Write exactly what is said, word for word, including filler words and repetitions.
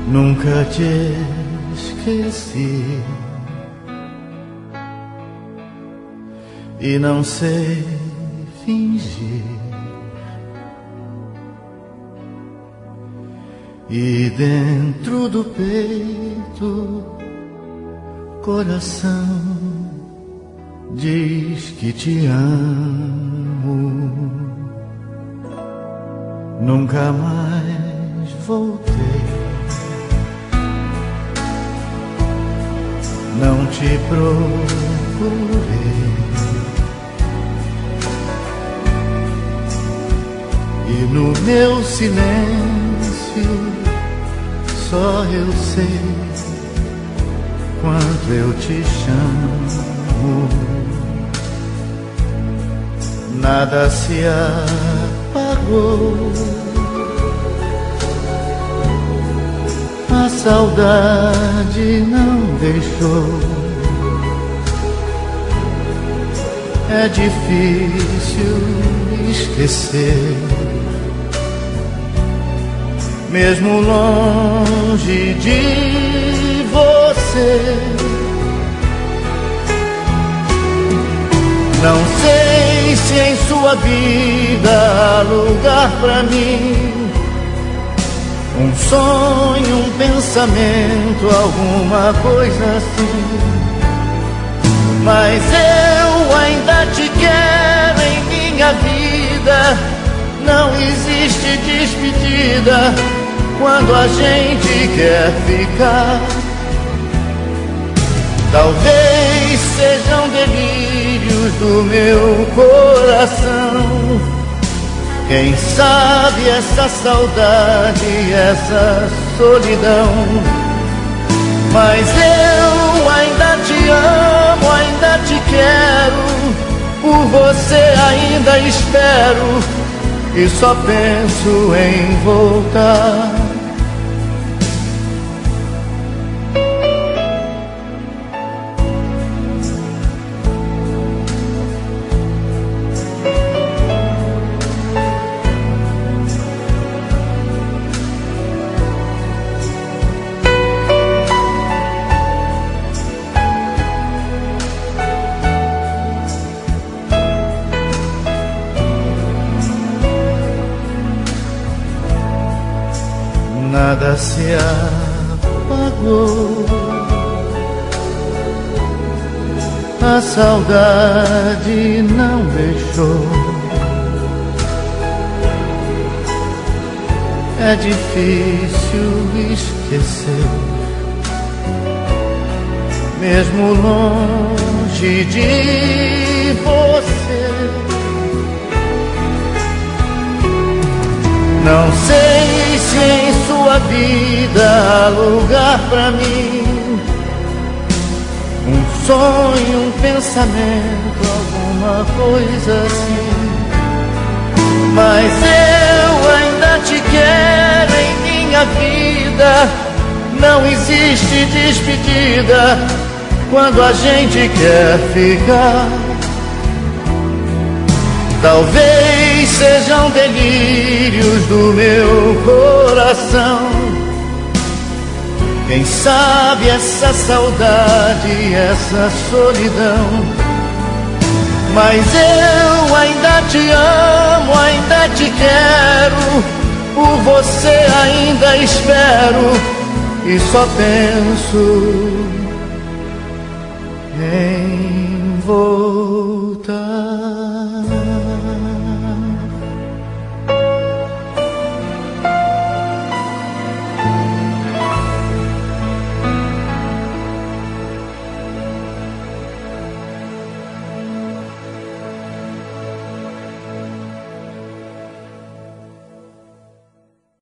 Nunca te esqueci e não sei fingir, e dentro do peito coração diz que te amo. Nunca mais voltei, não te procurei, e no meu silêncio só eu sei quanto eu te chamo. Nada se apagou, a saudade não deixou. É difícil esquecer, mesmo longe de você. Não sei se em sua vida há lugar pra mim, um sonho, um pensamento, alguma coisa assim. Mas eu ainda te quero em minha vida. Não existe despedida quando a gente quer ficar. Talvez sejam delírios do meu coração, quem sabe essa saudade, essa solidão. Mas eu ainda te amo, ainda te quero, por você ainda espero, e só penso em voltar. Nada se apagou, a saudade não deixou. É difícil esquecer, mesmo longe de você. Não sei se em sua vida há lugar pra mim, um sonho, um pensamento, alguma coisa assim. Mas eu ainda te quero em minha vida. Não existe despedida quando a gente quer ficar. Talvez sejam delírios do meu coração, quem sabe essa saudade, essa solidão. Mas eu ainda te amo, ainda te quero, por você ainda espero, e só penso em voltar.